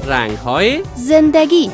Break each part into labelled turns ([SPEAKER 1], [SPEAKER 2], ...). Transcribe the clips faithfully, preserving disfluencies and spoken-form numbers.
[SPEAKER 1] رنگ‌های
[SPEAKER 2] زندگی.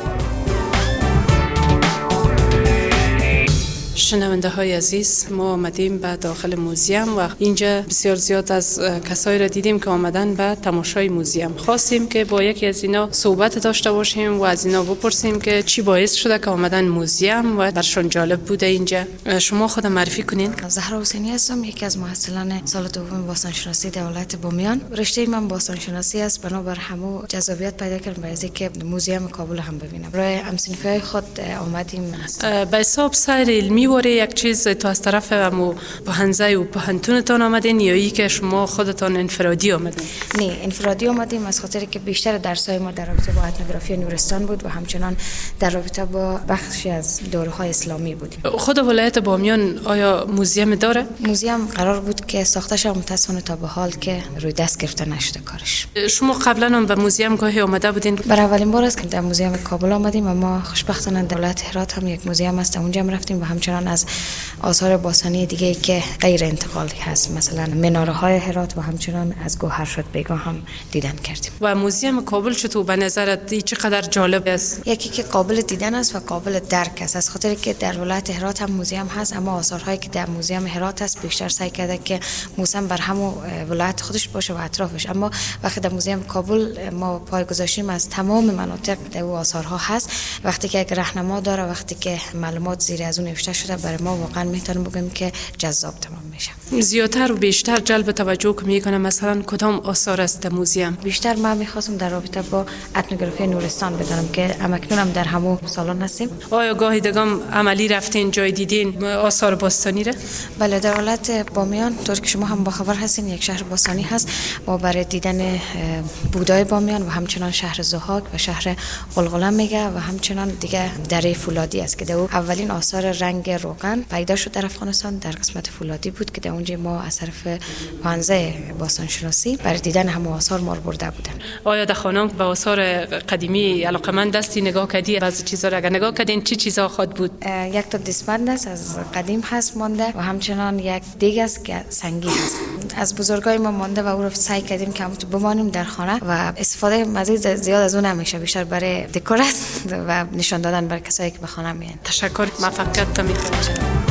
[SPEAKER 3] شنونده های عزیز، ما آمدیم به داخل موزیم و اینجا بسیار زیاد از کسایی را دیدیم که آمدن به تماشای موزیم. خواستیم که با یکی از اینا صحبت داشته باشیم و از اینا بپرسیم که چی باعث شده که آمدن موزیم و برشون جالب بوده اینجا. شما خود معرفی کنین.
[SPEAKER 4] زهرا حسینی هستم، یکی از محصلان سال دوم باستانشناسی در ولایت بامیان. رشته من باستانشناسی است، بنابر همو جذابیت پیدا کردم برای اینکه موزیم کابل هم ببینم. برای هم‌صنفی‌های خود آمدیم.
[SPEAKER 3] به حساب سیر علمی واره یک چیز تو از طرف امو پهنزه و پهنتونتان آمدین یا ای که شما خودتان انفرادی آمدین؟
[SPEAKER 4] نه، انفرادی آمدیم از خاطر که بیشتر درس‌های ما در رابطه با etnografی نورستان بود و همچنان در رابطه با بخشی از دوره‌های اسلامی بود.
[SPEAKER 3] خود ولایت بامیان آیا موزیم داره؟
[SPEAKER 4] موزیم قرار بود که ساخته شه، متأسفانه تا به حال که روی دست گرفته نشده کارش.
[SPEAKER 3] شما قبلا هم به موزیم گاهی آمده بودین؟
[SPEAKER 4] برای اولین بار است که در موزیم کابل آمدیم و ما خوشبختانه در ولایت هرات هم یک موزیم است، اونجا هم رفتیم و همچنان از آثار باستانی دیگه که غیر انتقالی هست، مثلا مناره های هرات و همچنان از گوهرشاد بیگاه هم دیدن کردیم.
[SPEAKER 3] و موزیم کابل چطور به نظرت چقدر جالب است؟
[SPEAKER 4] یکی که قابل دیدن است و قابل درک است، از خاطر که در ولایت هرات هم موزیم هست، اما آثارهایی که در موزیم هرات هست بیشتر سعی کرده که موزیم بر همون ولایت خودش باشه و اطرافش، اما وقتی در موزیم کابل ما پای گذاشتیم از تمام مناطق در او آثارها هست. وقتی که یک راهنما داره، وقتی که معلومات زیر از اون نوشته شده، برای ما واقعا میتونم بگم که جذاب تمام میشه.
[SPEAKER 3] زیادتر و بیشتر جلب توجه میکنه مثلا کدام آثار است موزیم؟
[SPEAKER 4] بیشتر من میخواستم در رابطه با etnografی نورستان بدانم که همکنون هم در همون سالن هستیم.
[SPEAKER 3] آیا گاهی دگم عملی رفتین جای دیدین آثار باستانی را؟
[SPEAKER 4] بله، در ولایت بامیان طور که شما هم با خبر هستین یک شهر باستانی هست و برای دیدن بودای بامیان و همچنان شهر ضحاک و شهر قلقله میگه و همچنان دیگه دره فولادی است که در اولین آثار رنگ روغن پیدا شد در افغانستان در قسمت فولادی بود که در اونجا ما از طرف پانزه باستانشناسی برای دیدن همه آثار ما رو برده بودن.
[SPEAKER 3] آیا در خانم به آثار قدیمی علاقمند دستی نگاه کردی؟ بعضی چیزا را اگر نگاه کردین چه چیزا خود بود؟
[SPEAKER 4] یک تا دستبند است از قدیم هست مانده و همچنان یک دیگ است که سنگی هست از بزرگای ما مانده و او رو سعی کردیم که همون بمانیم در خانه و استفاده مزید زیاد از اون نمیشه، بیشتر برای دکور است و نشان دادن بر کسایی که به خانه میان.
[SPEAKER 3] تشکر، موفقیت می‌خوام.